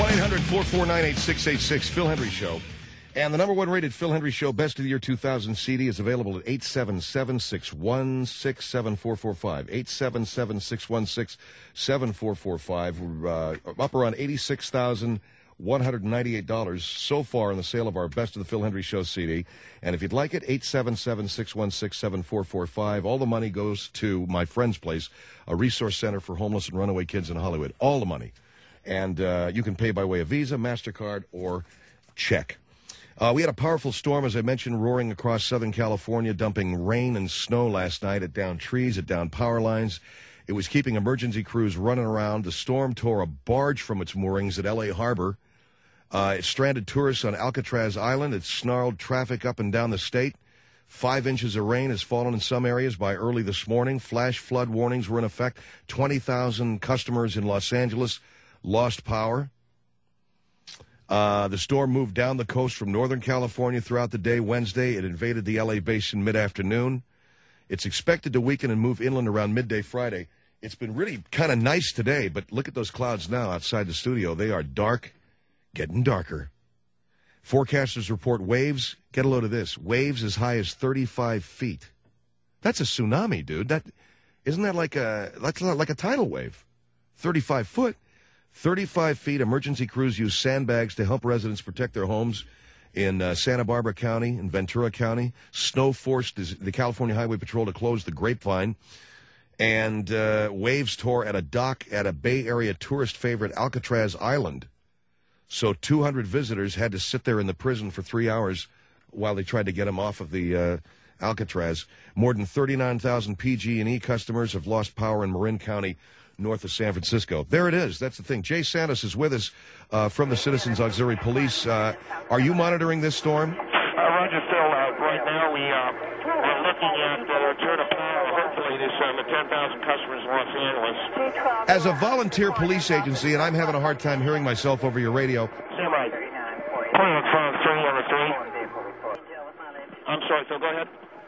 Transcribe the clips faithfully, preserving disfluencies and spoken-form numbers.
one eight hundred four four nine eight six eight six, Phil Hendrie Show. And the number one rated Phil Hendrie Show Best of the Year two thousand C D is available at eight seven seven, six one six, seven four four five. eight seven seven, six one six, seven four four five. We're uh, up around eighty-six thousand one hundred ninety-eight dollars so far in the sale of our Best of the Phil Hendrie Show C D. And if you'd like it, eight seven seven, six one six, seven four four five. All the money goes to my friend's place, a resource center for homeless and runaway kids in Hollywood. All the money. And uh, you can pay by way of Visa, MasterCard, or check. Uh, we had a powerful storm, as I mentioned, roaring across Southern California, dumping rain and snow last night. It downed trees, it downed power lines. It was keeping emergency crews running around. The storm tore a barge from its moorings at L A Harbor. Uh, it stranded tourists on Alcatraz Island. It snarled traffic up and down the state. Five inches of rain has fallen in some areas by early this morning. Flash flood warnings were in effect. twenty thousand customers in Los Angeles lost power. Uh, the storm moved down the coast from Northern California throughout the day Wednesday. It invaded the L A basin mid-afternoon. It's expected to weaken and move inland around midday Friday. It's been really kind of nice today, but look at those clouds now outside the studio. They are dark, getting darker. Forecasters report waves. Get a load of this. Waves as high as thirty-five feet. That's a tsunami, dude. That isn't that like a that's not like a tidal wave. thirty-five foot. thirty-five feet. Emergency crews use sandbags to help residents protect their homes in uh, Santa Barbara County and Ventura County. Snow forced the California Highway Patrol to close the Grapevine. And uh, waves tore at a dock at a Bay Area tourist favorite, Alcatraz Island. So two hundred visitors had to sit there in the prison for three hours while they tried to get them off of the uh, Alcatraz. More than thirty-nine thousand P G and E customers have lost power in Marin County, north of San Francisco. There it is. That's the thing. Jay Santos is with us uh, from the Citizens Auxiliary Police. Uh, are you monitoring this storm? Uh, Roger, Phil. Uh, right now we uh, are looking at the return of power, hopefully, to some uh, ten thousand customers in Los Angeles. As a volunteer police agency, and I'm having a hard time hearing myself over your radio. Sam, right. Point phone three over three. I'm sorry, Phil. Go ahead.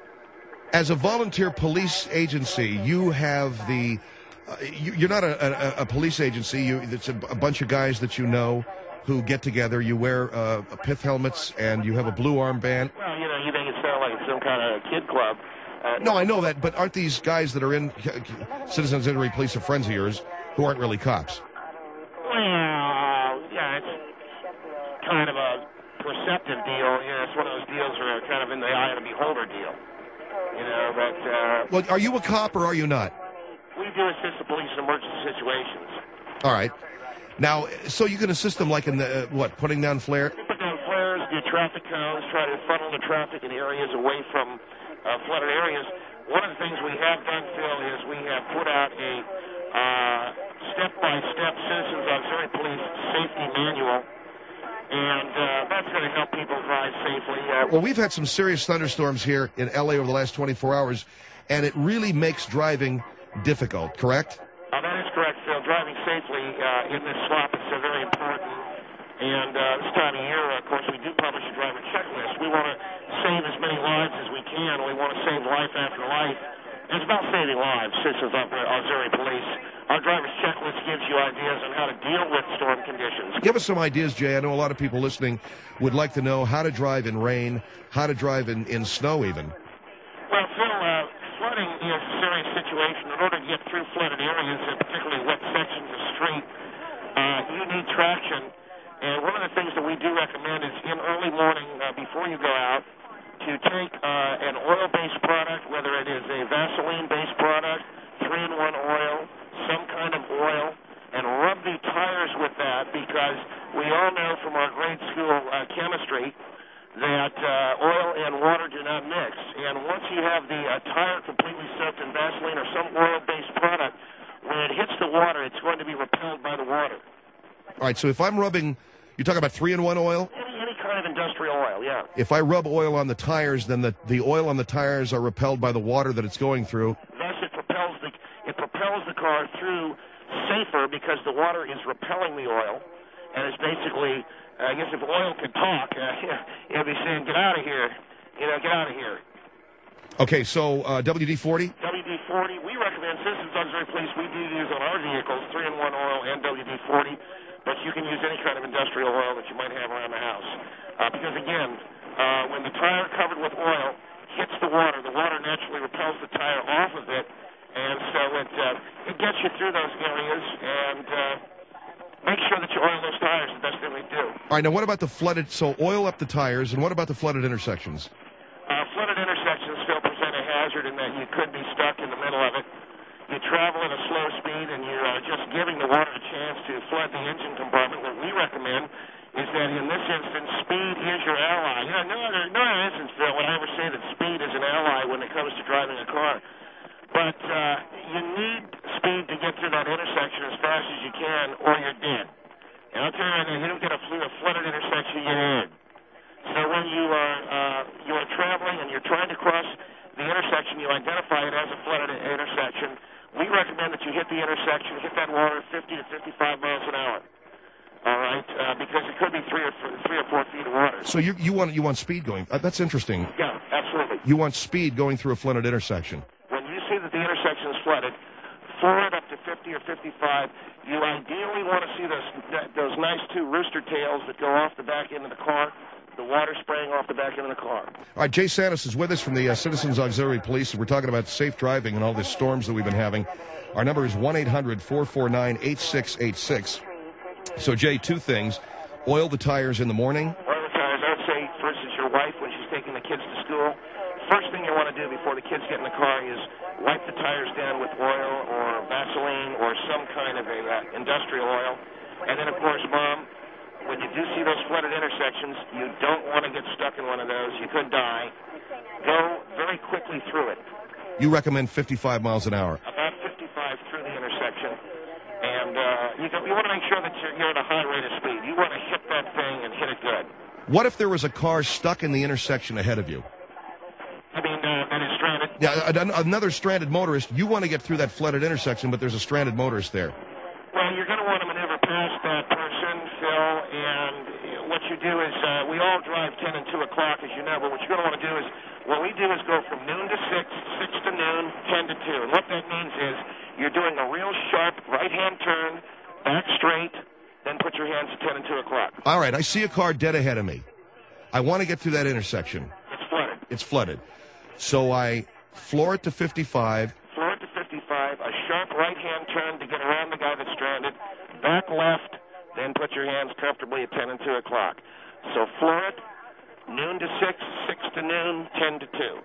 As a volunteer police agency, you have the... Uh, you, you're not a, a, a police agency. You, it's a, a bunch of guys that you know who get together. You wear uh, pith helmets and you have a blue armband. Well, you know, you make it sound like it's some kind of kid club. Uh, no, I know that, but aren't these guys that are in Citizens Auxiliary Police are friends of yours who aren't really cops? Well, yeah, it's kind of a perceptive deal. You know, it's one of those deals where kind of in the eye of the beholder deal. You know, but... Uh, well, are you a cop or are you not? We do assist the police in emergency situations. All right. Now, so you can assist them like in the, uh, what, putting down flare? Put down flares, do traffic cones, try to funnel the traffic in areas away from uh, flooded areas. One of the things we have done, Phil, is we have put out a uh, step-by-step Citizens Auxiliary Police safety manual, and uh, that's going to help people drive safely. Uh, well, we've had some serious thunderstorms here in L A over the last twenty-four hours, and it really makes driving difficult, correct? Uh, that is correct, Phil. Driving safely uh, in this swamp is uh, very important. And uh, this time of year, of course, we do publish a driver checklist. We want to save as many lives as we can. We want to save life after life. And it's about saving lives, Citizens Auxiliary Police. Our driver's checklist gives you ideas on how to deal with storm conditions. Give us some ideas, Jay. I know a lot of people listening would like to know how to drive in rain, how to drive in, in snow even. Well, Phil, uh, flooding is a serious situation. In order to get through flooded areas, and particularly wet sections of street, uh, you need traction. And one of the things that we do recommend is in early morning, uh, before you go out, to take uh, an oil-based product, whether it is a Vaseline-based product, three in one oil, some kind of oil, and rub the tires with that, because we all know from our grade school uh, chemistry that uh, oil and water do not mix. And once you have the uh, tire completely soaked in Vaseline or some oil-based product, when it hits the water, it's going to be repelled by the water. All right, so if I'm rubbing, you're talking about three in one oil? Any, any kind of industrial oil, yeah. If I rub oil on the tires, then the, the oil on the tires are repelled by the water that it's going through. Thus, it propels the, it propels the car through safer because the water is repelling the oil, and it's basically... I guess if oil could talk, uh, it'd be saying, get out of here. You know, get out of here. Okay, so uh, W D forty? W D forty, we recommend Citizens Auxiliary Police. We do use on our vehicles, three in one oil and W D forty. but you can use any kind of industrial oil that you might have around the house. Uh, because, again, uh, when the tire covered with oil hits the water, the water naturally repels the tire off of it, and so it, uh, it gets you through those areas, and uh, make sure that you oil those tires the best thing we do. All right, now what about the flooded, so oil up the tires, and what about the flooded intersections? Uh, flooded intersections still present a hazard in that you could be stuck in the middle of it. You travel at a slow speed, and you're uh, just giving the water a chance to flood the engine compartment. What we recommend is that in this instance, speed is your ally. You know, no other, no other instance, Phil, would I ever say that speed is an ally when it comes to driving a car. But uh, you need speed to get through that intersection as fast as you can, or you're dead. And I'll tell you right now, you don't get a, a flooded intersection, you're in. So when you are uh, you are traveling and you're trying to cross the intersection, you identify it as a flooded intersection. We recommend that you hit the intersection, hit that water fifty to fifty-five miles an hour. All right, uh, because it could be three or four, three or four feet of water. So you you want you want speed going? Uh, that's interesting. Yeah, absolutely. You want speed going through a flooded intersection. When you see that the intersection is flooded, floor it up to fifty or fifty-five. You ideally want to see those those nice two rooster tails that go off the back end of the car. The water spraying off the back end of the car. All right, Jay Santis is with us from the uh, Citizens Auxiliary Police. We're talking about safe driving and all the storms that we've been having. Our number is one eight hundred four four nine eight six eight six. So, Jay, two things. Oil the tires in the morning. Oil the tires. I would say, for instance, your wife, when she's taking the kids to school, first thing you want to do before the kids get in the car is wipe the tires down with oil or Vaseline or some kind of a uh, industrial oil. And then, of course, Mom, when you do see those flooded intersections, you don't want to get stuck in one of those. You could die. Go very quickly through it. You recommend fifty-five miles an hour. About fifty-five through the intersection. And uh, you, you want to make sure that you're, you're at a high rate of speed. You want to hit that thing and hit it good. What if there was a car stuck in the intersection ahead of you? I mean, uh, that is stranded. Yeah, another stranded motorist. You want to get through that flooded intersection, but there's a stranded motorist there. Well, you're going to want to maneuver past that person, Phil, and what you do is, uh, we all drive ten and two o'clock, as you know, but what you're going to want to do is, what we do is go from noon to six, six to noon, ten to two. And what that means is, you're doing a real sharp right-hand turn, back straight, then put your hands at ten and two o'clock. All right, I see a car dead ahead of me. I want to get through that intersection. It's flooded. It's flooded. So I floor it to fifty-five. Floor it to fifty-five, a sharp right-hand turn to get around the guy that's stranded, back left, then put your hands comfortably at ten and two o'clock. So floor it, noon to six, six to noon, ten to two.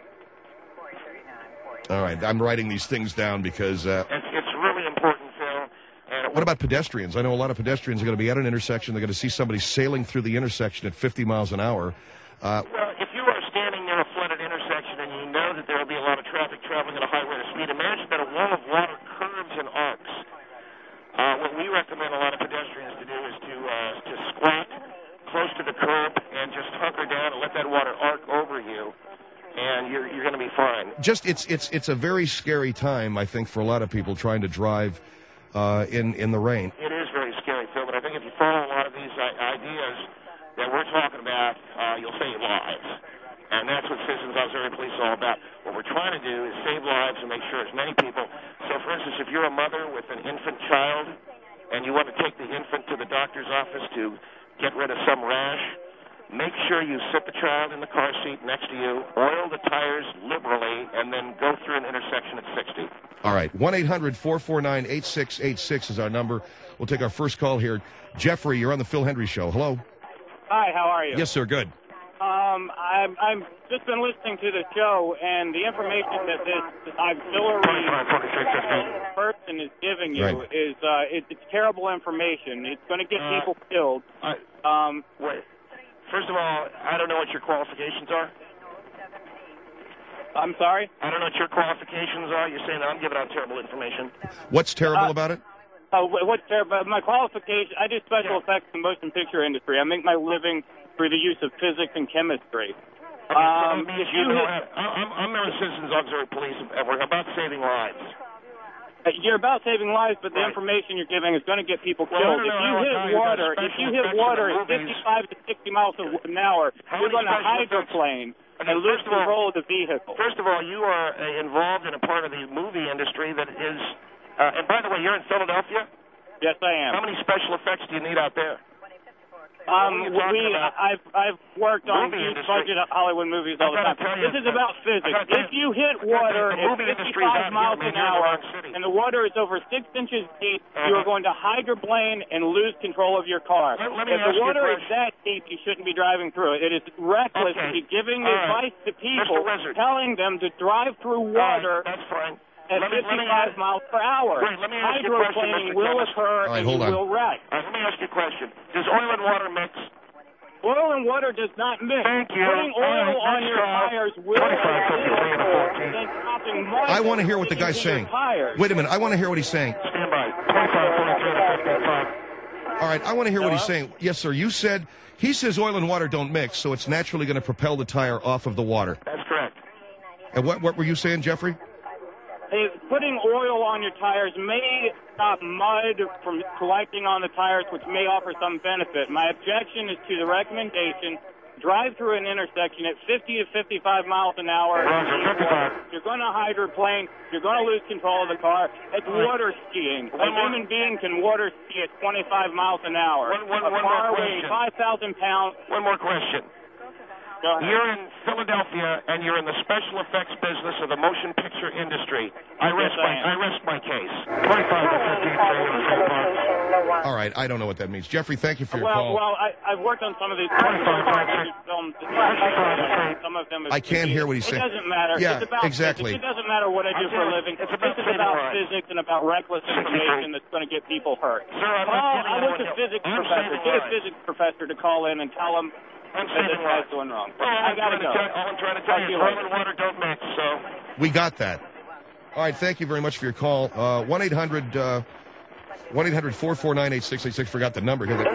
All right, I'm writing these things down because... Uh, it's, it's really important, Phil. And what about pedestrians? I know a lot of pedestrians are going to be at an intersection. They're going to see somebody sailing through the intersection at fifty miles an hour. Uh, well, if you are standing near a flooded intersection and you know that there will be a lot of traffic traveling at a high rate of speed, imagine that a wall of water curves and arcs. Uh, what we recommend a lot of pedestrians to do is to, uh, to squat close to the curb and just hunker down and let that water arc over you. And you're you're going to be fine. Just it's it's it's a very scary time, I think, for a lot of people trying to drive uh, in in the rain. It is very scary, Phil. But I think if you follow a lot of these ideas that we're talking about, uh, you'll save lives. And that's what Citizens Auxiliary Police is all about. What we're trying to do is save lives and make sure as many people. So, for instance, if you're a mother with an infant child and you want to take the infant to the doctor's office to get rid of some rash, make sure you sit the child in the car seat next to you, oil the tires liberally, and then go through an intersection at sixty. All right. one eight hundred four four nine eight six eight six is our number. We'll take our first call here. Jeffrey, you're on the Phil Hendry Show. Hello. Hi, how are you? Yes, sir. Good. Um, I've, I've just been listening to the show, and the information that this auxiliary person is giving you right. is uh, it, it's terrible information. It's going to get uh, people killed. I, um, wait. First of all, I don't know what your qualifications are. I'm sorry? I don't know what your qualifications are. You're saying that I'm giving out terrible information. What's terrible uh, about it? Oh, what's terrible? My qualification, I do special yeah. effects in the motion picture industry. I make my living through the use of physics and chemistry. Okay, um, so if you know, I'm, I'm a Citizens Auxiliary Police, and we're about saving lives. You're about saving lives, but the right. information you're giving is going to get people well, killed. No, no, if you no, hit no, water, if you hit water at fifty-five to sixty miles an hour, How you're going to special hydroplane okay, and lose all, control of the vehicle. First of all, you are uh, involved in a part of the movie industry that is, uh, and by the way, you're in Philadelphia? Yes, I am. How many special effects do you need out there? Um, we, I've, I've worked on huge budget Hollywood movies all the time. This is about physics. If you hit water at fifty-five miles an hour and the water is over six inches deep, you are going to hydroplane and lose control of your car. If the water is that deep, you shouldn't be driving through it. It is reckless to be giving advice to people, telling them to drive through water. That's fine. At fifty-five miles per hour. Wait, let me ask you a question, Hydroplaning will occur right, and you will wreck. All right, let me ask you a question. Does oil and water mix? Oil and water does not mix. Thank you. Putting oil right, on your tires will I want to hear what the guy's saying. Wait a minute. I want to hear what he's saying. Stand by. twenty-five, forty-three to fifty-five. All right, I want to hear Hello? what he's saying. Yes, sir. You said, he says oil and water don't mix, so it's naturally going to propel the tire off of the water. That's correct. And what, what were you saying, Jeffrey? Hey, putting oil on your tires may stop mud from collecting on the tires, which may offer some benefit. My objection is to the recommendation, drive through an intersection at fifty to fifty-five miles an hour. You're going to hydroplane. You're going to lose control of the car. It's water skiing. A human being can water ski at twenty-five miles an hour. One, one, a one car more weighing question. five thousand pounds. One more question. You're in Philadelphia, and you're in the special effects business of the motion picture industry. I rest Yes, my I am. I rest my case. twenty-five to fifteen. All right, I don't know what that means. Jeffrey, thank you for your Well, call. well, I, I've worked on some of these films. Some of them. I can't hear what he's saying. It doesn't matter. Yeah, it's about exactly. Physics. It doesn't matter what I do for a living. It's this about is saving about lives. physics and about reckless information that's going to get people hurt. Sir, I'm Call, not I giving wish a anyone physics help. I'm professor. saving Get a lives. physics professor to call in and tell him I'm that saving this guy's lives. doing wrong. Well, I I'm gotta trying to go. tell- all I'm trying to tell Talk to you you is oil later. and water don't mix, so... We got that. All right, thank you very much for your call. Uh, one eight hundred four four nine eight six eight six. Forgot the number. Turn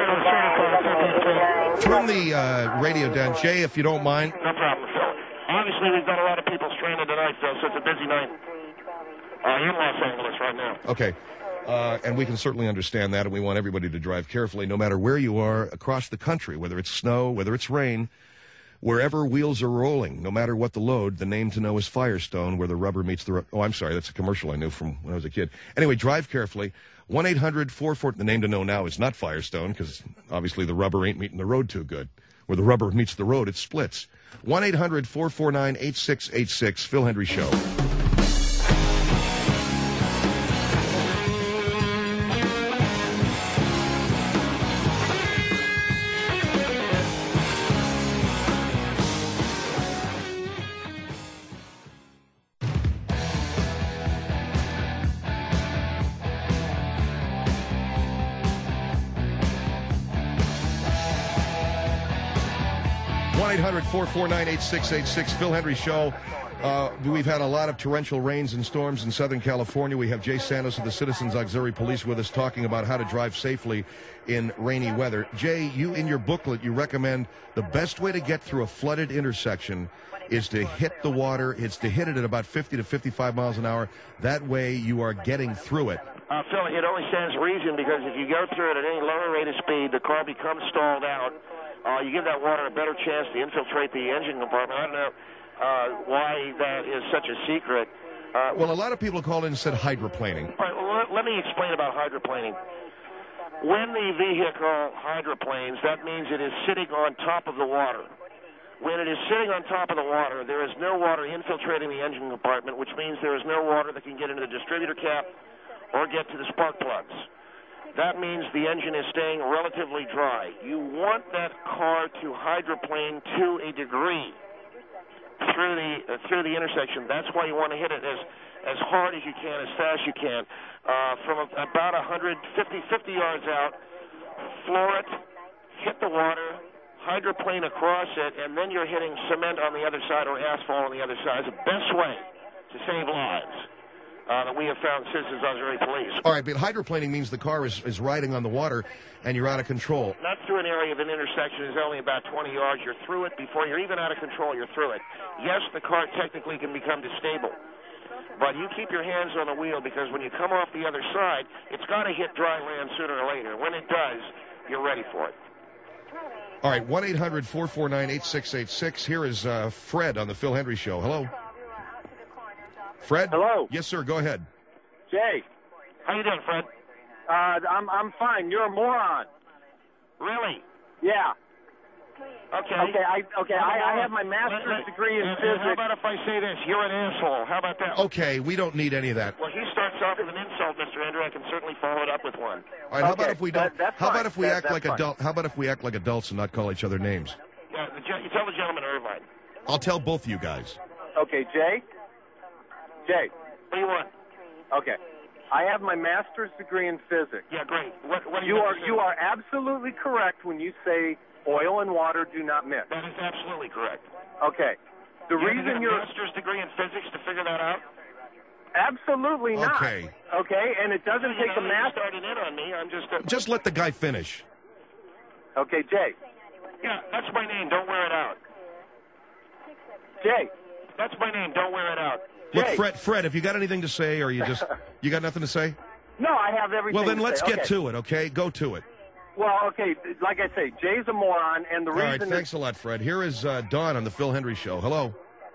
the uh, radio down. Jay, if you don't mind. No problem, Phil. Obviously, we've got a lot of people stranded tonight, Phil, so it's a busy night uh, in Los Angeles right now. Okay. Uh, and we can certainly understand that, and we want everybody to drive carefully, no matter where you are across the country, whether it's snow, whether it's rain, wherever wheels are rolling, no matter what the load. The name to know is Firestone, where the rubber meets the road. Oh, I'm sorry, that's a commercial I knew from when I was a kid. Anyway, drive carefully. one eight hundred four four, the name to know now is not Firestone, because obviously the rubber ain't meeting the road too good. Where the rubber meets the road, it splits. one eight hundred four four nine eight six eight six, Phil Hendry Show. one eight hundred four four nine eight six eight six, Phil Hendry Show. Uh, we've had a lot of torrential rains and storms in Southern California. We have Jay Santos of the Citizens Auxiliary Police with us talking about how to drive safely in rainy weather. Jay, you in your booklet, you recommend the best way to get through a flooded intersection is to hit the water. It's to hit it at about fifty to fifty-five miles an hour. That way you are getting through it. Uh, Phil, it only stands to reason because if you go through it at any lower rate of speed, the car becomes stalled out. Uh, you give that water a better chance to infiltrate the engine compartment. I don't know uh, why that is such a secret. Uh, Well, a lot of people called in and said hydroplaning. all right, well, let, let me explain about hydroplaning. When the vehicle hydroplanes, that means it is sitting on top of the water. When it is sitting on top of the water, there is no water infiltrating the engine compartment, which means there is no water that can get into the distributor cap or get to the spark plugs. That means the engine is staying relatively dry. You want that car to hydroplane to a degree through the uh, through the intersection. That's why you want to hit it as as hard as you can, as fast as you can. Uh, from a, about one fifty, fifty yards out, floor it, hit the water, hydroplane across it, and then you're hitting cement on the other side or asphalt on the other side. It's the best way to save lives. Uh, that we have found Citizens Auxiliary Police. All right, but hydroplaning means the car is, is riding on the water and you're out of control. Not through an area of an intersection is only about twenty yards. You're through it before you're even out of control. You're through it. Yes, the car technically can become distable, but you keep your hands on the wheel because when you come off the other side, it's got to hit dry land sooner or later. When it does, you're ready for it. All right, one eight hundred four four nine eight six eight six. Here is uh, Fred on the Phil Hendry Show. Hello. Fred? Hello. Yes, sir. Go ahead. Jay. How you doing, Fred? Uh, I'm I'm fine. You're a moron. Really? Yeah. Okay. Okay. I okay. I, I have my master's let, let, degree in and, physics. And how about if I say this? You're an asshole. How about that? Okay, we don't need any of that. Well, he starts off with an insult, Mister Andrew. I can certainly follow it up with one. All right. How okay. about if we don't? That, how fine. about if we that, act like fine. adult? How about if we act like adults and not call each other names? Yeah. The, you tell the gentleman Irvine. I'll tell both of you guys. Okay, Jay. Jay. What do you want? Okay. I have my master's degree in physics. Yeah, great. What, what do you you are you are absolutely correct when you say oil and water do not mix. That is absolutely correct. Okay. The you reason have to get a you're master's degree in physics to figure that out. Absolutely not. Okay. Okay, and it doesn't you take know, a math. started in on me. I'm just. A... Just let the guy finish. Okay, Jay. Yeah, that's my name. Don't wear it out. Jay. That's my name. Don't wear it out. Look, Jay. Fred. Fred, have you got anything to say, or you just you got nothing to say? No, I have everything. Well, then to let's say. get okay. to it. Okay, go to it. Well, okay, like I say, Jay's a moron, and the All reason right, thanks a lot, Fred. Here is uh, Don on the Phil Hendry Show. Hello.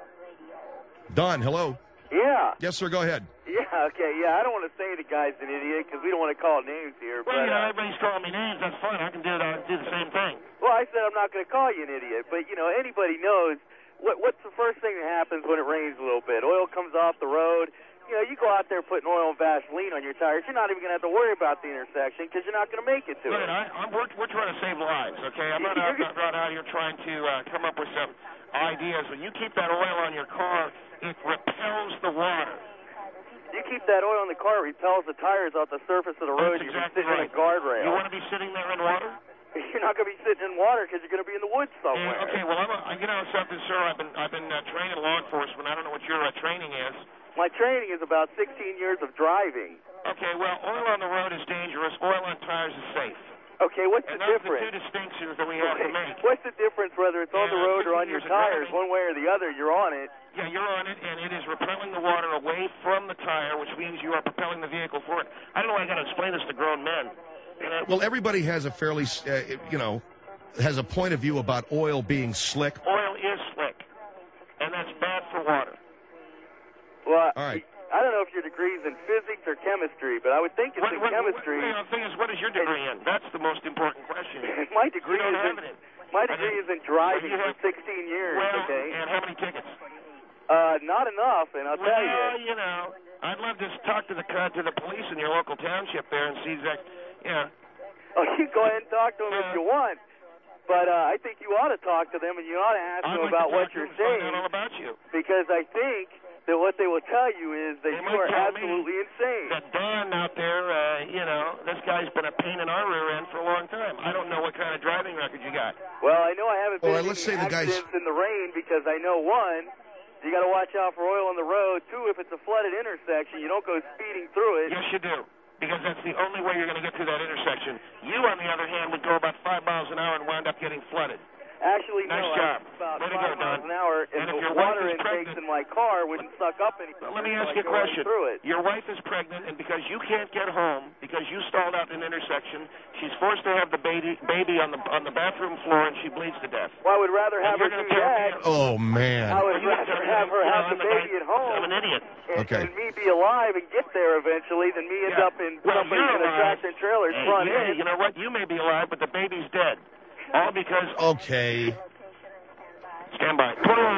Don, hello. Yeah. Yes, sir, go ahead. Yeah, okay, yeah. I don't want to say the guy's an idiot because we don't want to call names here. Well, but, you know, uh, everybody's calling me names. That's fine. I can do it. I can do the same thing. Well, I said I'm not going to call you an idiot, but, you know, anybody knows what, what's the first thing that happens when it rains a little bit? Oil comes off the road. You know, you go out there putting oil and Vaseline on your tires, you're not even going to have to worry about the intersection because you're not going to make it to Look, it. I, I'm, we're, we're trying to save lives, okay? I'm not out, not, not out here trying to uh, come up with some ideas. When you keep that oil on your car, it repels the water. You keep that oil in the car, it repels the tires off the surface of the road. That's You're exactly sitting right. in a guardrail. You want to be sitting there in water? You're not going to be sitting in water because you're going to be in the woods somewhere. Yeah, okay, well, I'm a, you know something, sir. I've been I've been uh, trained in law enforcement. I don't know what your uh, training is. My training is about sixteen years of driving. Okay, well, oil on the road is dangerous. Oil on tires is safe. Okay, what's and the those difference? are the two distinctions that we have to make. What's the difference whether it's on Yeah, the road or on your tires? driving. One way or the other, you're on it. Yeah, you're on it, and it is repelling the water away from the tire, which means you are propelling the vehicle forward. I don't know why I got to explain this to grown men. You know? Well, everybody has a fairly, uh, you know, has a point of view about oil being slick. Oil is slick, and that's bad for water. Well, all right. I don't know if your degree's in physics or chemistry, but I would think it's what, in what, chemistry. What, you know, the thing is, what is your degree in? That's the most important question. my degree you don't is have in, it. my degree is in driving have, for sixteen years. Well, okay. And how many tickets? Uh, not enough, and I'll well, tell you. Well, you know, I'd love to talk to the uh, to the police in your local township there and see exact. Yeah. Oh, you go ahead and talk to them uh, if you want. But uh, I think you ought to talk to them, and you ought to ask I'd them like about to what talk you're to them and saying. find out all about you. Because I think that what they will tell you is that they you are tell absolutely me insane. That Don out there, uh, you know, this guy's been a pain in our rear end for a long time. I don't know what kind of driving record you got. Well, I know I haven't been Well, in let's say the accidents guy's... in the rain because I know, one, you got to watch out for oil on the road. Two, if it's a flooded intersection, you don't go speeding through it. Yes, you do. Because that's the only way you're going to get through that intersection. You, on the other hand, would go about five miles an hour and wind up getting flooded. Actually, nice no, job. about Way five to go, miles Don. an hour, and, and the if your water wife is intakes pregnant, in my car wouldn't suck up anything. Let me ask so you a question. Through it. Your wife is pregnant, and because you can't get home, because you stalled out in an intersection, she's forced to have the baby baby on the on the bathroom floor, and she bleeds to death. Well, I would rather have and her do that. Oh, man. I would well, rather have her have the baby at home. I'm an idiot. And, okay. and me be alive and get there eventually than me end yeah. up in well, somebody in a tractor trailer's hey, front yeah, end. You know what? You may be alive, but the baby's dead. All because... Okay. Stand by.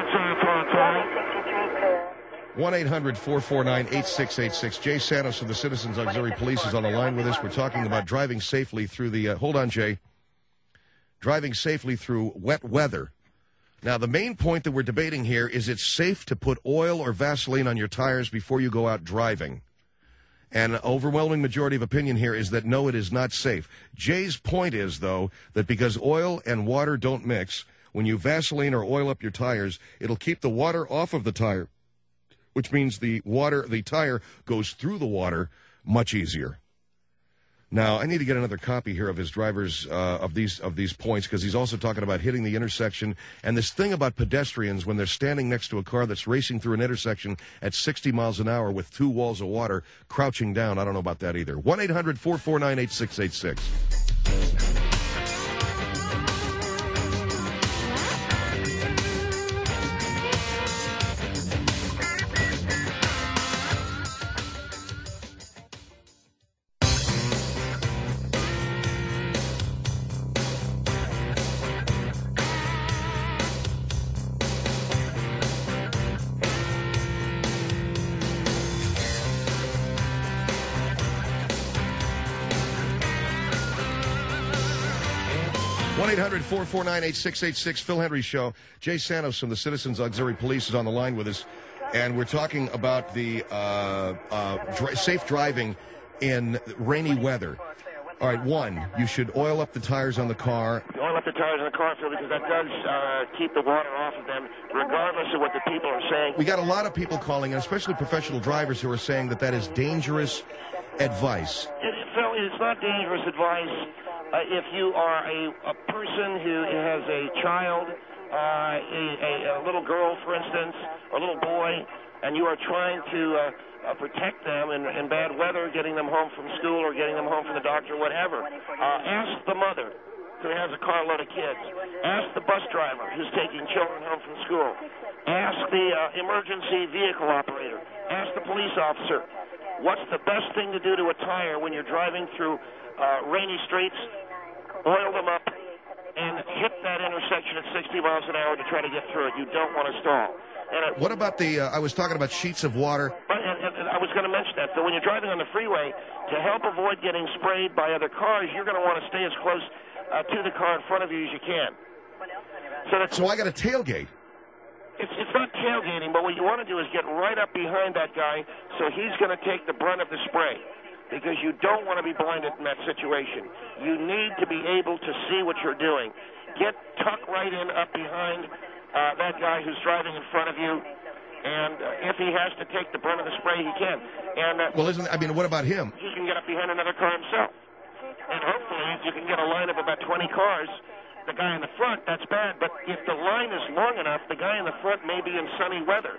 one eight hundred four four nine eight six eight six. Jay Santos of the Citizens Auxiliary Police is on the line with us. We're talking about driving safely through the... Uh, hold on, Jay. Driving safely through wet weather. Now, the main point that we're debating here is it's safe to put oil or Vaseline on your tires before you go out driving. And an overwhelming majority of opinion here is that no, it is not safe. Jay's point is, though, that because oil and water don't mix, when you Vaseline or oil up your tires, it'll keep the water off of the tire, which means the water, the tire goes through the water much easier. Now, I need to get another copy here of his drivers uh, of these of these points because he's also talking about hitting the intersection and this thing about pedestrians when they're standing next to a car that's racing through an intersection at sixty miles an hour with two walls of water crouching down. I don't know about that either. one eight hundred four four nine eight six eight six. one eight hundred four four nine eight six eight six, Phil Hendrie Show. Jay Santos from the Citizens Auxiliary Police is on the line with us, and we're talking about the uh, uh, dri- safe driving in rainy weather. All right, one, you should oil up the tires on the car. Oil up the tires on the car, Phil, because that does uh, keep the water off of them, regardless of what the people are saying. We got a lot of people calling, and especially professional drivers, who are saying that that is dangerous advice. It, Phil, it's not dangerous advice uh, if you are a, a person who has a child, uh, a, a, a little girl, for instance, or a little boy, and you are trying to uh, uh, protect them in, in bad weather, getting them home from school or getting them home from the doctor, whatever. Uh, ask the mother who has a carload of kids. Ask the bus driver who's taking children home from school. Ask the uh, emergency vehicle operator. Ask the police officer. What's the best thing to do to a tire when you're driving through uh, rainy streets? Oil them up and hit that intersection at sixty miles an hour to try to get through it. You don't want to stall. And what about the, uh, I was talking about sheets of water. And, and, and I was going to mention that. So when you're driving on the freeway, to help avoid getting sprayed by other cars, you're going to want to stay as close uh, to the car in front of you as you can. So, that's, so I got a tailgate. It's, it's not tailgating, but what you want to do is get right up behind that guy so he's going to take the brunt of the spray, because you don't want to be blinded in that situation. You need to be able to see what you're doing. Get tucked right in up behind uh, that guy who's driving in front of you, and uh, if he has to take the brunt of the spray, he can. And uh, Well, isn't, I mean, what about him? He can get up behind another car himself. And hopefully you can get a line of about twenty cars. The guy in the front, that's bad, but if the line is long enough, the guy in the front may be in sunny weather.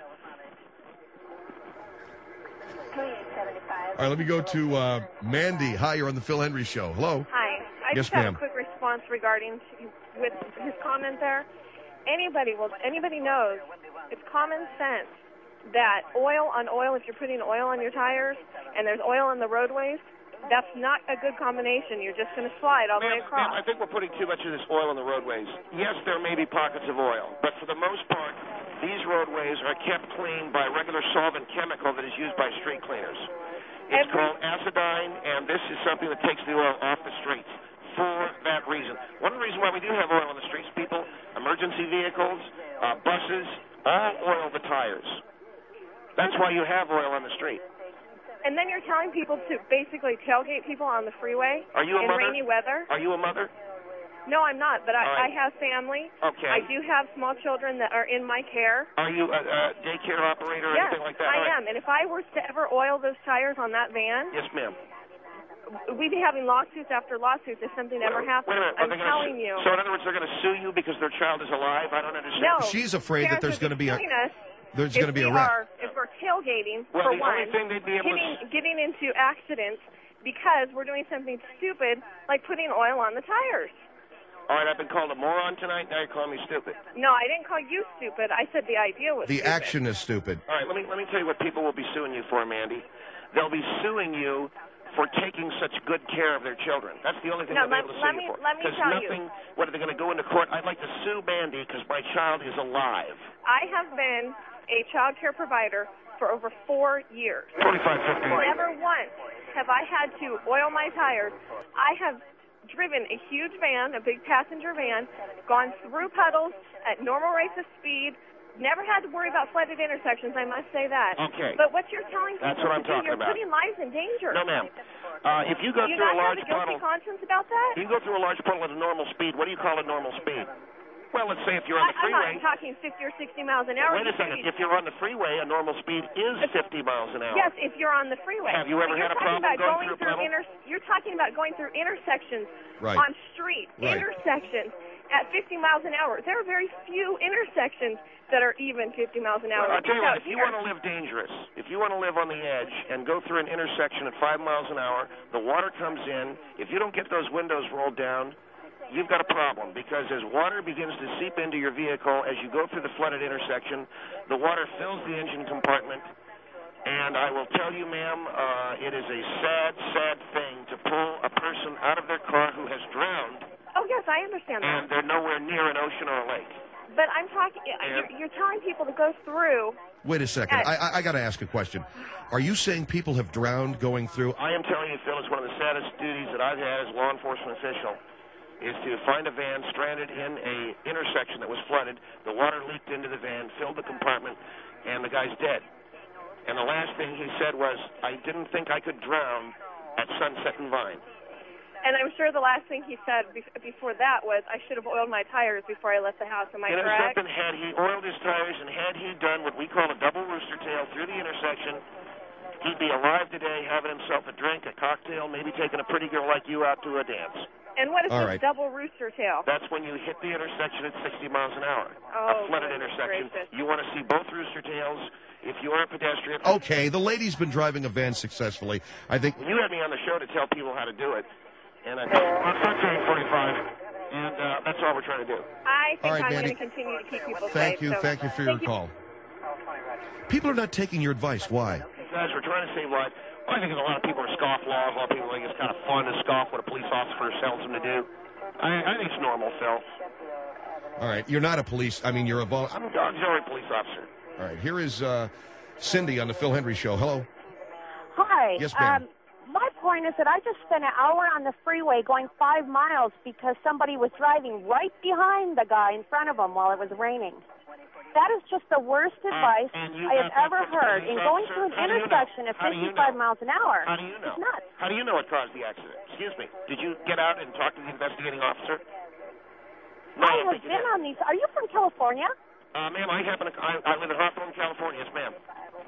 All right, let me go to uh, Mandy. Hi, you're on the Phil Hendrie Show. Hello. Hi. I yes, just have ma'am. a quick response regarding with his comment there. Anybody will. Anybody knows it's common sense that oil on oil. If you're putting oil on your tires and there's oil on the roadways, that's not a good combination. You're just going to slide all the way across. Ma'am, I think we're putting too much of this oil on the roadways. Yes, there may be pockets of oil, but for the most part, these roadways are kept clean by regular solvent chemical that is used by street cleaners. It's Every... called acidine, and this is something that takes the oil off the streets for that reason. One reason why we do have oil on the streets, people, emergency vehicles, uh, buses, all oil the tires. That's why you have oil on the street. And then you're telling people to basically tailgate people on the freeway Are you a in mother? rainy weather? Are you a mother? No, I'm not, but I, right. I have family. Okay. I do have small children that are in my care. Are you a, a daycare operator or yes, anything like that? I right. am. And if I were to ever oil those tires on that van, yes, ma'am, we'd be having lawsuits after lawsuits if something wait, ever happened. Wait a minute. I'm telling su- you. So in other words, they're going to sue you because their child is alive? I don't understand. No. She's afraid that there's going to be a... Us, There's going to be a wreck. Are, if we're tailgating, well, for the one, only thing they'd be able getting, to... getting into accidents because we're doing something stupid like putting oil on the tires. All right, I've been called a moron tonight. Now you're calling me stupid. No, I didn't call you stupid. I said the idea was The stupid. action is stupid. All right, let me let me tell you what people will be suing you for, Mandy. They'll be suing you for taking such good care of their children. That's the only thing no, they'll let, be able to let sue me, you for. Let me tell nothing, you. What, are they going to go into court? I'd like to sue Mandy because my child is alive. I have been a child care provider for over four years. twenty-five, fifty. Never once have I had to oil my tires. I have driven a huge van, a big passenger van, gone through puddles at normal rates of speed, never had to worry about flooded intersections, I must say that. Okay. But what you're telling people That's what I'm to do, talking you're about. putting lives in danger. No, ma'am. Uh, if you go do you through not a large have a guilty puddle... conscience about that? You can go through a large puddle at a normal speed. What do you call a normal speed? Well, let's say if you're on the I, freeway... I'm not talking fifty or sixty miles an hour. Wait a second. If you're on the freeway, a normal speed is fifty miles an hour. Yes, if you're on the freeway. Have you ever but had a you're problem talking about going going through a puddle? Inter- you're talking about going through intersections Right. on streets, Right. intersections at fifty miles an hour. There are very few intersections that are even fifty miles an hour. Well, I'll tell you what, Out if you here. want to live dangerous, if you want to live on the edge and go through an intersection at five miles an hour, the water comes in. If you don't get those windows rolled down, you've got a problem, because as water begins to seep into your vehicle as you go through the flooded intersection, the water fills the engine compartment, and I will tell you, ma'am, uh, it is a sad, sad thing to pull a person out of their car who has drowned. Oh, yes, I understand that. And they're nowhere near an ocean or a lake. But I'm talking, you're, you're telling people to go through. Wait a second. I, I, I got to ask a question. Are you saying people have drowned going through? I am telling you, Phil, it's one of the saddest duties that I've had as a law enforcement official. is to find a van stranded in a intersection that was flooded. The water leaked into the van, filled the compartment, and the guy's dead. And the last thing he said was, I didn't think I could drown at Sunset and Vine. And I'm sure the last thing he said be- before that was, I should have oiled my tires before I left the house. Am I you know correct? Something, had he oiled his tires and had he done what we call a double rooster tail through the intersection, he'd be alive today, having himself a drink, a cocktail, maybe taking a pretty girl like you out to a dance. And what is All this right. double rooster tail? That's when you hit the intersection at sixty miles an hour. Oh, a flooded goodness intersection. gracious. You want to see both rooster tails. If you are a pedestrian. Okay, the lady's been driving a van successfully. I think. You had me on the show to tell people how to do it. And I thought eight forty-five. And uh, that's all we're trying to do. I think All right, I'm Mandy. going to continue to keep people Thank safe. you, so thank you for your thank you. call. People are not taking your advice. Why? Guys, we're trying to save lives. Well, I think a lot of people are scofflaws. A lot of people think it's kind of fun to scoff what a police officer tells them to do. I, I think it's normal, Phil. All right, you're not a police. I mean, you're a vol. I'm an auxiliary police officer. All right, here is uh, Cindy on the Phil Hendry Show. Hello. Hi. Yes, ma'am. Um, my point is that I just spent an hour on the freeway going five miles because somebody was driving right behind the guy in front of him while it was raining. That is just the worst advice Uh, and you- I have uh, ever uh, heard. uh, In uh, going sir, through an how do you know? intersection at How do you fifty-five know? miles an hour, How do you know? it's nuts. How do you know what caused the accident? Excuse me. Did you get out and talk to the investigating officer? No, I don't have think you been did. on these. Are you from California? Uh, ma'am, I happen to. I, I live in Hawthorne, California. Yes, ma'am.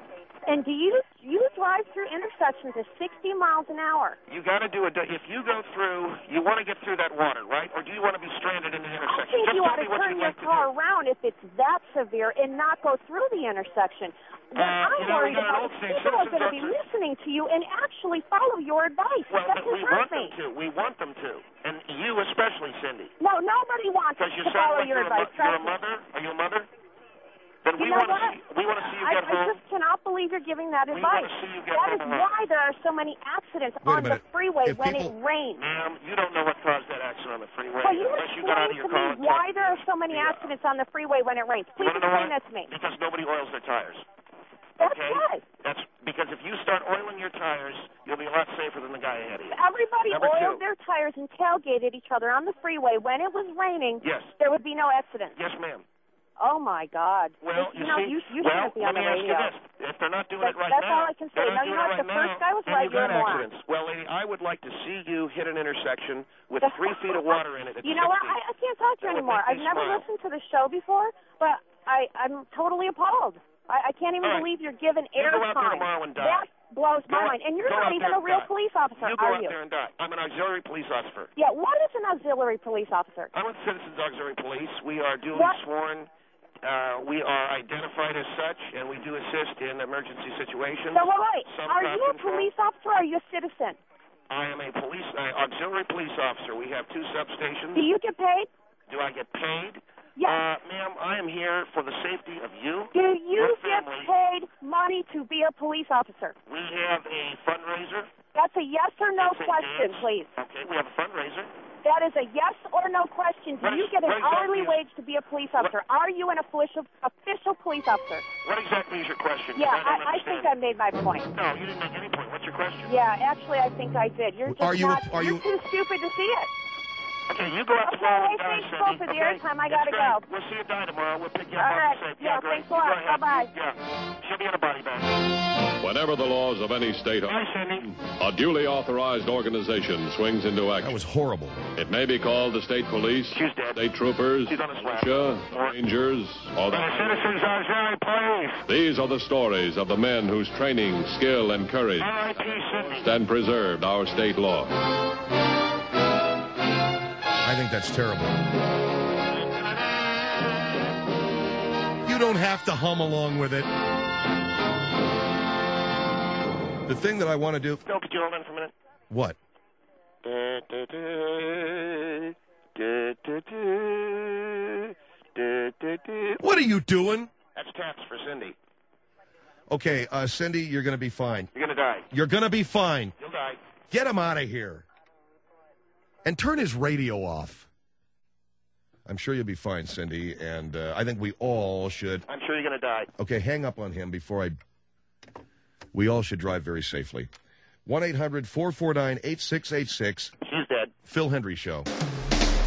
And do you you drive through intersections at sixty miles an hour? You got to do a. If you go through, you want to get through that water, right? Or do you want to be stranded in the I intersection? think Just you tell ought me to what turn you'd your like to car do. around if it's that severe and not go through the intersection. What Uh, I'm you know, we worried got an about old is saying, people are citizens going to be are- listening to you and actually follow your advice. Well, that but we concerns want me. them to. We want them to, and you especially, Cindy, No, nobody wants because you to sound follow like your you're, advice. a, mo- you're a Trust me. mother. Are you a mother? Then we You know want to what? see. We want to see you I, get I home. just cannot believe you're giving that We advice. wanna see you get That is home alive. why there are so many accidents Wait a on the minute. freeway If when people- it rains. Ma'am, you don't know what caused that accident on the freeway. Well, you unless you got out of explain your to car. me and why talked there to are so many the, uh, accidents on the freeway when it rains. You Please wanna know explain why? that to me. Because nobody oils their tires. That's Okay? right. That's because if you start oiling your tires, you'll be a lot safer than the guy ahead of you. Everybody Number oiled two. their tires and tailgated each other on the freeway when it was raining. Yes. There would be no accidents. Yes, ma'am. Oh my God! Well, This- you, know, see, you, you well, shouldn't be let on the me ask radio. you this: if they're not doing That- it right that's now, all I can say. they're No, not you doing know it what? right The first now, guy was then right, you you're got a moron. accidents. Well, lady, I would like to see you hit an intersection with three feet of water in it. At You know what? sixty. I, I can't talk to you That would anymore. make I've me never smile. listened to the show before, but I, I'm totally appalled. I, I can't even All right. believe you're given You go out there airtime. tomorrow and die. That blows Go- my mind. And you're go not out even there a and real die. police officer, You go are out you? there and die. I'm an auxiliary police officer. Yeah. What is an auxiliary police officer? I'm with Citizens Auxiliary Police. We are duly What? sworn. Uh, we are identified as such, and we do assist in emergency situations. So, wait, wait. Some Are crowd you a control. police officer or are you a citizen? I am a police uh, auxiliary police officer. We have two substations. Do you get paid? Do I get paid? Yes. Uh, ma'am, I am here for the safety of you. Do you your get family. paid money to be a police officer? We have a fundraiser. That's a yes or no It's a question, dance. please. Okay, we have a fundraiser. That is a yes or no question. Do What you is- get an what exactly hourly is- wage to be a police officer? Are you an official official police officer? What exactly is your question? 'Cause Yeah, I, don't I, I think understand. I made my point. No, you didn't make any point. What's your question? Yeah, actually, I think I did. You're just Are you a- not, are you're you- too stupid to see it. Okay, you go out Okay, tomorrow hey, and die, thanks, Cindy. Paul, for the okay? airtime. I It's gotta great. go. We'll see you die tomorrow. We'll pick you All up right. safe. Yeah, great. thanks a lot. You go ahead. Bye-bye. Yeah. She'll be in a body bag. Whenever the laws of any state Hi, are, Cindy. a duly authorized organization swings into That action. was horrible. It may be called the state police, She's dead. state troopers, She's on a slab. militia, rangers, or The the... Citizens Auxiliary Police. These are the stories of the men whose training, skill, and courage R I P Cindy. stand preserved our state law. I think that's terrible. You don't have to hum along with it. The thing that I want to do. No, could you hold on for a minute? What? Da, da, da, da, da, da, da, da, da. What are you doing? That's taps for Cindy. Okay, uh, Cindy, you're going to be fine. You're going to die. You're going to be fine. You'll die. Get him out of here. And turn his radio off. I'm sure you'll be fine, Cindy, and uh, I think we all should. I'm sure you're going to die. Okay, hang up on him before I. We all should drive very safely. one eight hundred four four nine eight six eight six. She's dead. Phil Hendry Show.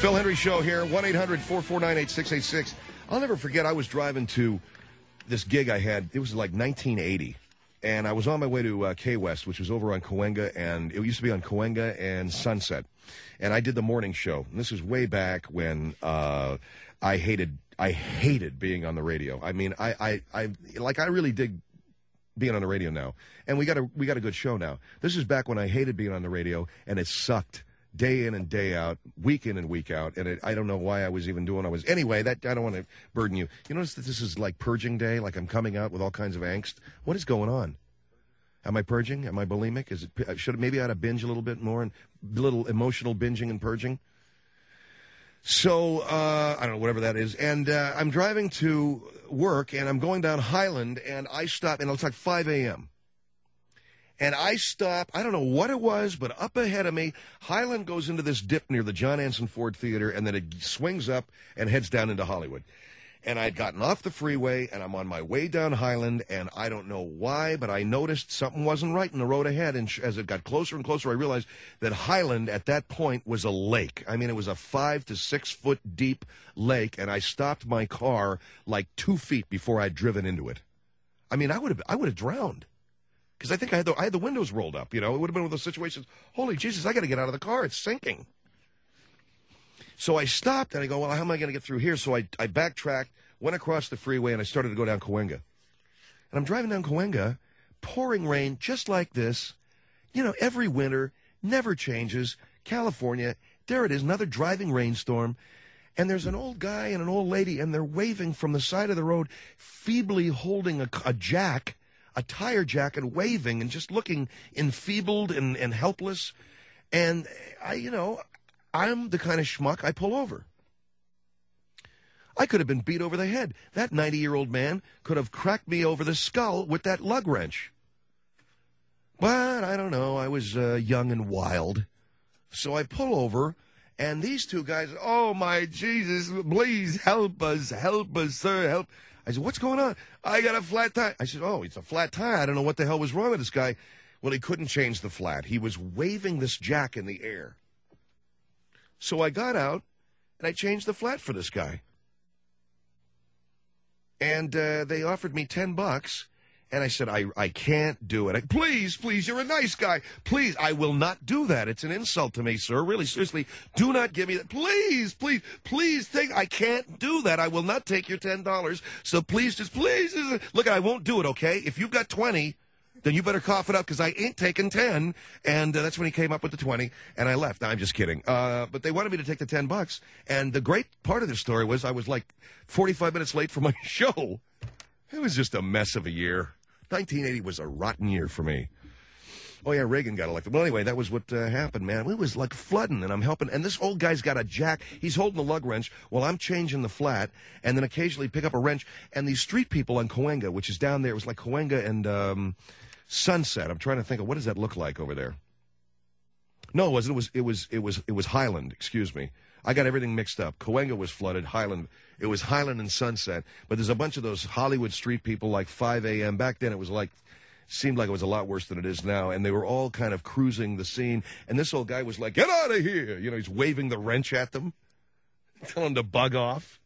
Phil Hendry Show here, one eight hundred four four nine eight six eight six. I'll never forget, I was driving to this gig I had. It was like nineteen eighty, and I was on my way to uh, K-West, which was over on Cahuenga, and it used to be on Cahuenga and Sunset. And I did the morning show. And this is way back when uh, I hated I hated being on the radio. I mean, I, I, I like I really dig being on the radio now. And we got a we got a good show now. This is back when I hated being on the radio, and it sucked. Day in and day out, week in and week out, and it, I don't know why I was even doing I was. Anyway, that I don't want to burden you. You notice that this is like purging day, like I'm coming out with all kinds of angst. What is going on? Am I purging? Am I bulimic? Is it should maybe I ought to binge a little bit more and a little emotional binging and purging? So uh, I don't know, whatever that is. And uh, I'm driving to work, and I'm going down Highland, and I stop, and it's like five a.m. And I stop, I don't know what it was, but up ahead of me, Highland goes into this dip near the John Anson Ford Theater, and then it swings up and heads down into Hollywood. And I'd gotten off the freeway, and I'm on my way down Highland, and I don't know why, but I noticed something wasn't right in the road ahead, and as it got closer and closer, I realized that Highland at that point was a lake. I mean, it was a five to six foot deep lake, and I stopped my car like two feet before I'd driven into it. I mean, I would have, I would have drowned. Because I think I had, the, I had the windows rolled up, you know. It would have been one of those situations, holy Jesus, I got to get out of the car. It's sinking. So I stopped, and I go, well, how am I going to get through here? So I, I backtracked, went across the freeway, and I started to go down Cahuenga. And I'm driving down Cahuenga, pouring rain just like this. You know, every winter, never changes. California, there it is, another driving rainstorm. And there's an old guy and an old lady, and they're waving from the side of the road, feebly holding a, a jack, a tire jack, and waving and just looking enfeebled and, and helpless. And, I, you know, I'm the kind of schmuck, I pull over. I could have been beat over the head. That ninety-year-old man could have cracked me over the skull with that lug wrench. But, I don't know, I was uh, young and wild. So I pull over, and these two guys, oh, my Jesus, please help us, help us, sir, help. I said, what's going on? I got a flat tire. I said, oh, it's a flat tire. I don't know what the hell was wrong with this guy. Well, he couldn't change the flat. He was waving this jack in the air. So I got out, and I changed the flat for this guy. And uh, they offered me ten bucks, and I said, I, I can't do it. I, please, please, you're a nice guy. Please, I will not do that. It's an insult to me, sir. Really, seriously, do not give me that. Please, please, please, think I can't do that. I will not take your ten dollars. So please, just please, just, look, I won't do it, okay? If you've got twenty, then you better cough it up, because I ain't taking ten. And uh, that's when he came up with the twenty, and I left. No, I'm just kidding. Uh, but they wanted me to take the ten bucks. And the great part of this story was I was like forty-five minutes late for my show. It was just a mess of a year. nineteen eighty was a rotten year for me. Oh, yeah, Reagan got elected. Well, anyway, that was what uh, happened, man. It was like flooding, and I'm helping. And this old guy's got a jack. He's holding the lug wrench while I'm changing the flat, and then occasionally pick up a wrench. And these street people on Cahuenga, which is down there, it was like Cahuenga and um, Sunset. I'm trying to think of, what does that look like over there? No, it wasn't. It was, it was, it was, it was Highland, excuse me. I got everything mixed up. Cahuenga was flooded. Highland, it was Highland and Sunset. But there's a bunch of those Hollywood street people, like five a.m. Back then, it was like, seemed like it was a lot worse than it is now. And they were all kind of cruising the scene. And this old guy was like, get out of here. You know, he's waving the wrench at them, telling them to bug off.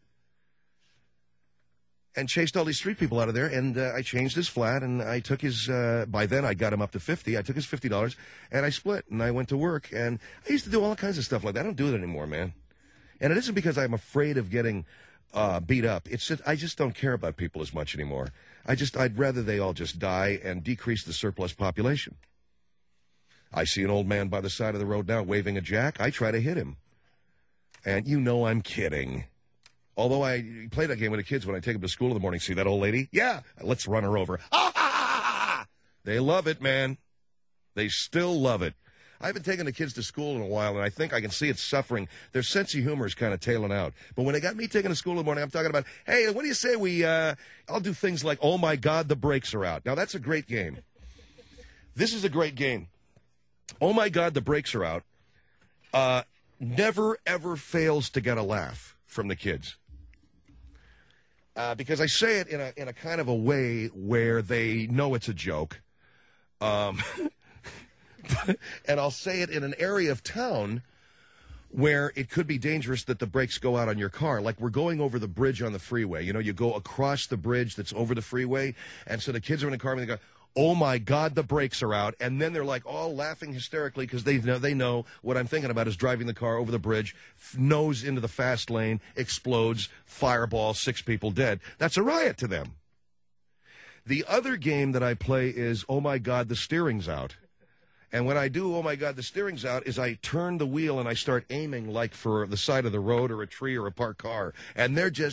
And chased all these street people out of there. And uh, I changed his flat, and I took his, uh, by then I got him up to fifty. I took his fifty dollars, and I split, and I went to work. And I used to do all kinds of stuff like that. I don't do it anymore, man. And it isn't because I'm afraid of getting uh, beat up. It's just, I just don't care about people as much anymore. I just, I'd rather they all just die and decrease the surplus population. I see an old man by the side of the road now waving a jack. I try to hit him. And you know I'm kidding. Although I play that game with the kids when I take them to school in the morning. See that old lady? Yeah, let's run her over. Ah! They love it, man. They still love it. I haven't taken the kids to school in a while, and I think I can see it's suffering. Their sense of humor is kind of tailing out. But when they got me taken to school in the morning, I'm talking about, hey, what do you say we, uh, I'll do things like, oh, my God, the brakes are out. Now, that's a great game. This is a great game. Oh, my God, the brakes are out. Uh, never, ever fails to get a laugh from the kids. Uh, because I say it in a in a kind of a way where they know it's a joke. Um, and I'll say it in an area of town where it could be dangerous that the brakes go out on your car. Like we're going over the bridge on the freeway. You know, you go across the bridge that's over the freeway, and so the kids are in the car and they go, oh, my God, the brakes are out. And then they're like all laughing hysterically because they know, they know what I'm thinking about is driving the car over the bridge, nose into the fast lane, explodes, fireball, six people dead. That's a riot to them. The other game that I play is, oh, my God, the steering's out. And when I do, oh, my God, the steering's out, is I turn the wheel and I start aiming like for the side of the road or a tree or a parked car. And they're just...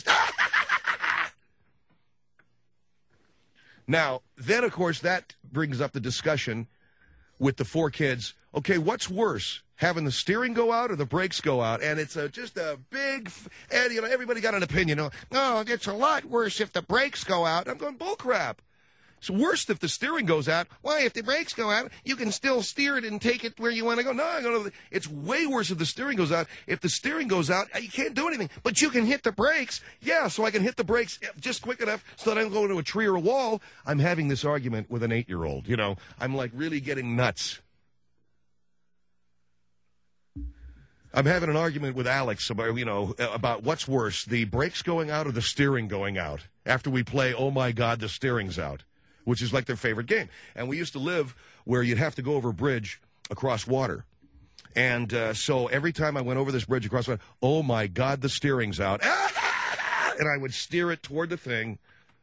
Now, then, of course, that brings up the discussion with the four kids. Okay, what's worse, having the steering go out or the brakes go out? And it's a, just a big, and, you know, everybody got an opinion. Oh, no, it's a lot worse if the brakes go out. I'm going, bullcrap. It's worse if the steering goes out. Why, if the brakes go out, you can still steer it and take it where you want to go. No, I go to the, it's way worse if the steering goes out. If the steering goes out, you can't do anything. But you can hit the brakes. Yeah, so I can hit the brakes just quick enough so that I don't go into a tree or a wall. I'm having this argument with an eight-year-old. You know, I'm like really getting nuts. I'm having an argument with Alex about, you know, about what's worse, the brakes going out or the steering going out after we play, oh, my God, the steering's out, which is like their favorite game. And we used to live where you'd have to go over a bridge across water. And uh, so every time I went over this bridge across water, oh, my God, the steering's out. And I would steer it toward the thing.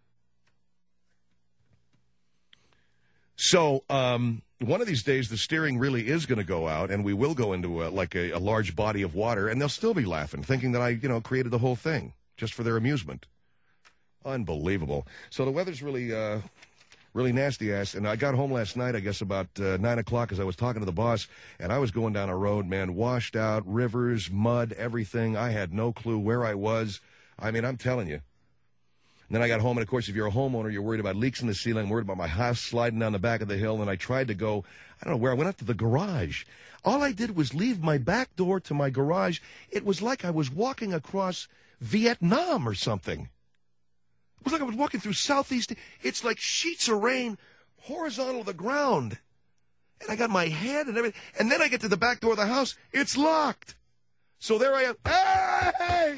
So um, one of these days, the steering really is going to go out, and we will go into a, like a, a large body of water, and they'll still be laughing, thinking that I, you know, created the whole thing just for their amusement. Unbelievable. So the weather's really... Uh, Really nasty ass. And I got home last night, I guess, about uh, nine o'clock as I was talking to the boss, and I was going down a road, man, washed out, rivers, mud, everything. I had no clue where I was. I mean, I'm telling you. And then I got home, and, of course, if you're a homeowner, you're worried about leaks in the ceiling, worried about my house sliding down the back of the hill, and I tried to go, I don't know where, I went up to the garage. All I did was leave my back door to my garage. It was like I was walking across Vietnam or something. It was like I was walking through Southeast. It's like sheets of rain horizontal to the ground. And I got my head and everything. And then I get to the back door of the house. It's locked. So there I am. Hey!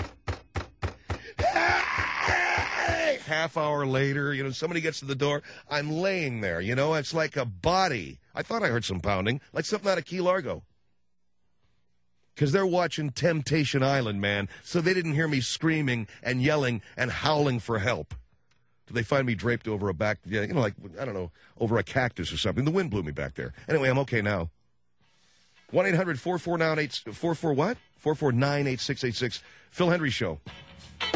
Hey! Half hour later, you know, somebody gets to the door. I'm laying there, you know. It's like a body. I thought I heard some pounding, like something out of Key Largo. Because they're watching Temptation Island, man, so they didn't hear me screaming and yelling and howling for help. So they find me draped over a back, you know, like, I don't know, over a cactus or something. The wind blew me back there. Anyway, I'm okay now. one eight hundred four four nine eight, four four what? four four nine eight six eight six. Phil Hendrie Show.